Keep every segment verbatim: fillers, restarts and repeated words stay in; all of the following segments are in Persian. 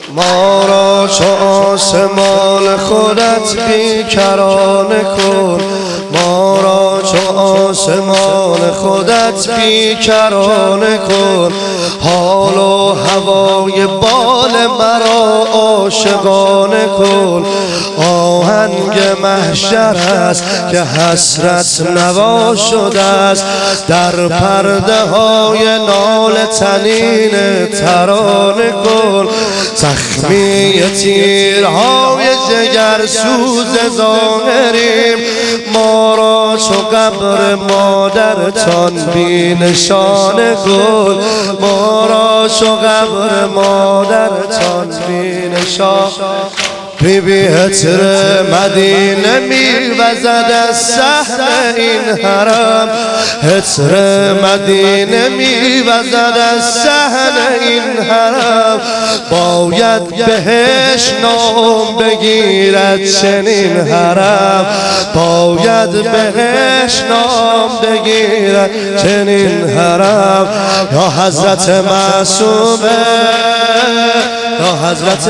ما را چو آسمان خودت بیکرانه کن، ما را چو آسمان خودت بیکرانه کن. حال و هوای بال مرا عاشقانه کن. آهنگ محشر است که حسرت نوا شده است، در پرده های ناله تنین ترانه کن. زخمی تیرهای جگر سوز ظاهریم، ما را چو قبر مادرتان بی نشانه کن، ما را چو قبر مادرتان بی نشانه. بی بی عطر مدینه می وزد از صحن این حرم، عطر مدینه می وزد از صحن این حرم. باید بهش نام بگیرد چنین حرم، باید بهش نام بگیرد چنین حرم. یا حضرت معصومه، یا حضرت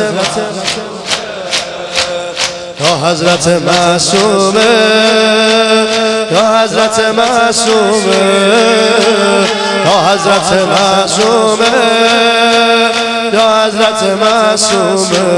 یا حضرت معصومه، یا حضرت معصومه، یا حضرت معصومه، یا حضرت معصومه.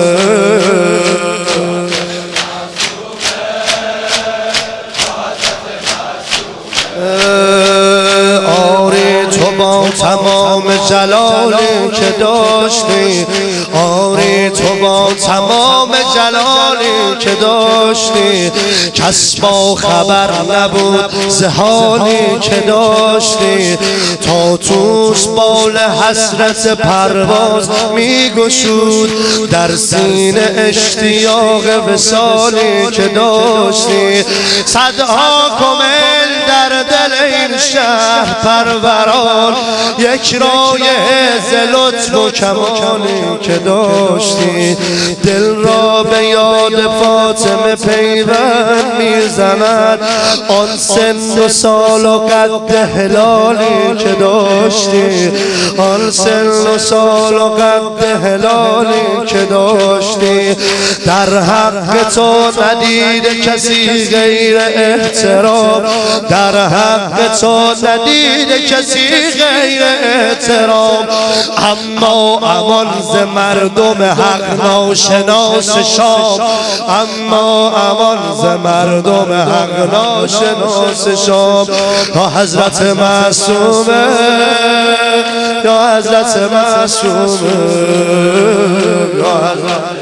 آری تو با تمام جلالی که داشتی، آری تو با تمام جلالی که داشتی، کس با خبر نبود ز حالی که داشتی. تا توس بال حسرت پرواز می گشود در سینه اشتیاق وصالی که داشتی. صدها کمل در دل این شهر پروران، یک رایه ز لطف و کمالی که داشتی. دل را به یاد فاطمه پیوند میزند، آن سن و سال و قد هلالی که داشتی، آن سن و سال و قد هلالی که داشتی. در حق تو ندید کسی غیر احترام، در حق تو ندید کسی غیر احترام. اما امان ز مردم حق ناشناس شام، اما امان ز مردم حق ناشناس شام. یا حضرت معصومه، یا حضرت معصومه، یا حضرت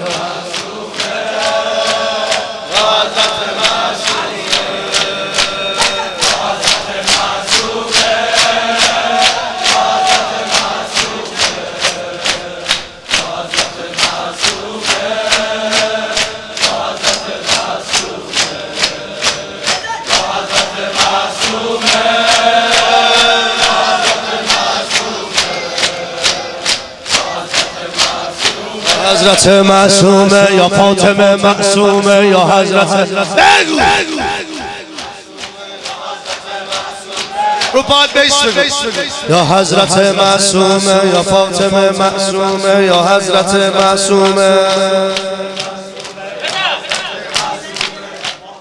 حضرت معصومه، یا فاطمه معصومه، یا حضرت بگو رو پاد بیس بگو. یا حضرت معصومه، یا فاطمه معصومه، یا حضرت معصومه.